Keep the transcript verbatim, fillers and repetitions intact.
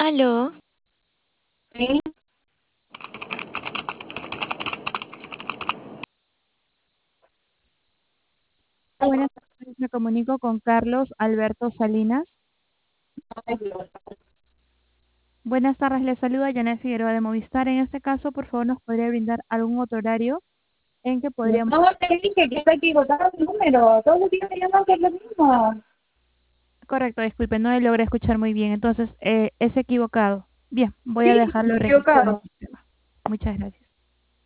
Aló, Sí, Buenas tardes, me comunico con Carlos Alberto Salinas. Buenas tardes, le saluda Janet Figueroa de Movistar. En este caso, por favor, nos podría brindar algún otro horario en que podríamos... no te dije que está equivocado el número. Todos los días me llaman que es lo mismo. Correcto, disculpe, no le logré escuchar muy bien. Entonces, eh, es equivocado. Bien, voy a Sí, dejarlo registrado en el equivocado. sistema. Muchas gracias.